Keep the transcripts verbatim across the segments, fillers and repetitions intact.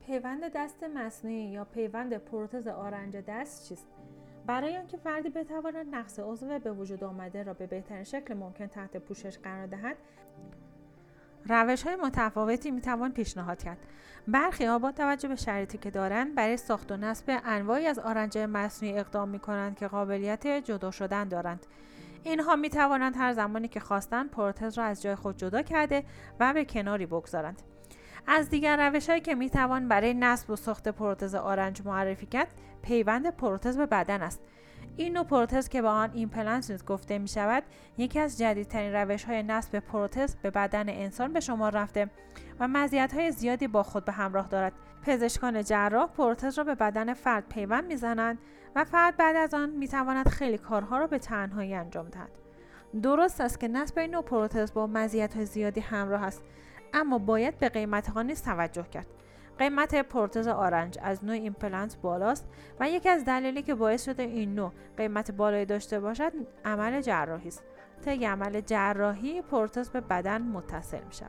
پیوند دست مصنوعی یا پیوند پروتز آرنج دست چیست؟ برای آنکه فردی بتواند نقص عضو به وجود آمده را به بهترین شکل ممکن تحت پوشش قرار دهد، روش‌های متفاوتی میتوان پیشنهاد کرد. برخی‌ها با توجه به شرایطی که دارند برای ساخت و نصب انواعی از آرنج مصنوعی اقدام می‌کنند که قابلیت جدا شدن دارند. اینها می توانند هر زمانی که خواستند پروتز را از جای خود جدا کرده و به کناری بگذارند. از دیگر روش‌هایی که می توان برای نصب و ساخت پروتز آرنج معرفی کرد، پیوند پروتز به بدن است. این نوع پروتز که به آن ایمپلنت گفته می شود، یکی از جدیدترین روش‌های نصب پروتز به بدن انسان به شمار رفته و مزیت‌های زیادی با خود به همراه دارد. پزشکان جراح پروتز را به بدن فرد پیوند می‌زنند و فرد بعد از آن می‌تواند خیلی کارها را به تنهایی انجام دهد. درست است که نصب این نوع پروتز با مزیت‌های زیادی همراه است، اما باید به قیمت آن نیز توجه کرد. قیمت پروتز آرنج از نوع ایمپلنت بالاست و یکی از دلایلی که باعث شده این نوع قیمت بالایی داشته باشد عمل جراحی است. طی عمل جراحی پروتز به بدن متصل می‌شود.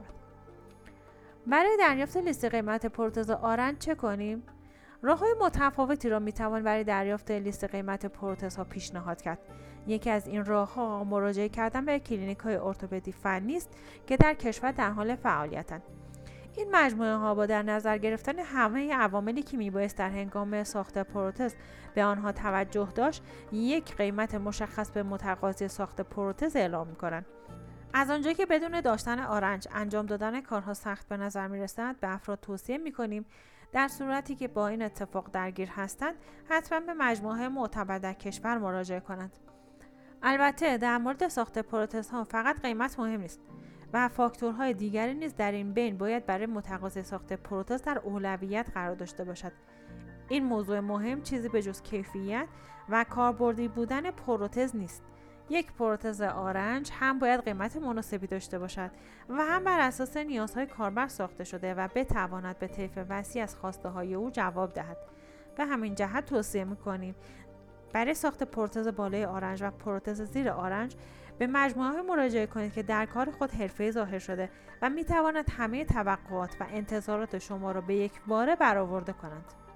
برای دریافت لیست قیمت پروتز آرنج چه کنیم؟ راه‌های متفاوتی را می‌توان برای دریافت لیست قیمت پروتزها پیشنهاد کرد. یکی از این راه‌ها مراجعه کردن به کلینیک‌های ارتوپدی فنی است که در کشور در حال فعالیتند. این مجموعه‌ها با در نظر گرفتن همه عواملی که میبایست در هنگام ساخت پروتز به آنها توجه داشت، یک قیمت مشخص به متقاضی ساخت پروتز اعلام می‌کنند. از آنجایی که بدون داشتن آرنج انجام دادن کارها سخت به نظر می‌رسد، به افراد توصیه می‌کنیم در صورتی که با این اتفاق درگیر هستند، حتما به مجموعه معتبر در کشور مراجعه کنند. البته در مورد ساخت پروتزها فقط قیمت مهم نیست و فاکتورهای دیگری نیز در این بین باید برای متقاضی ساخت پروتز در اولویت قرار داشته باشد. این موضوع مهم چیزی به جز کیفیت و کاربردی بودن پروتز نیست. یک پروتز آرنج هم باید قیمت مناسبی داشته باشد و هم بر اساس نیازهای کاربر ساخته شده و بتواند به طیف وسیع از خواسته های او جواب دهد. به همین جهت توصیه می‌کنیم برای ساخت پروتز بالای آرنج و پروتز زیر آرنج به مجموعه‌های مراجعه کنید که در کار خود حرفه‌ای ظاهر شده و می‌تواند همه توقعات و انتظارات شما را به یک باره برآورده کنند.